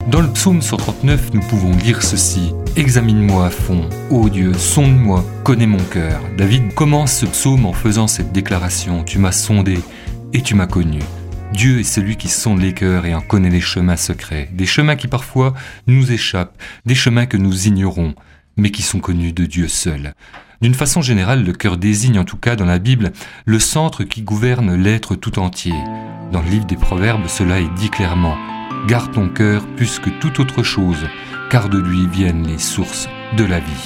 Dans le psaume 139, nous pouvons lire ceci. « Examine-moi à fond, ô Dieu, sonde-moi, connais mon cœur. » David commence ce psaume en faisant cette déclaration. « Tu m'as sondé et tu m'as connu. » Dieu est celui qui sonde les cœurs et en connaît les chemins secrets. Des chemins qui parfois nous échappent, des chemins que nous ignorons, mais qui sont connus de Dieu seul. D'une façon générale, le cœur désigne en tout cas dans la Bible le centre qui gouverne l'être tout entier. Dans le livre des Proverbes, cela est dit clairement. « Garde ton cœur plus que toute autre chose, car de lui viennent les sources de la vie. »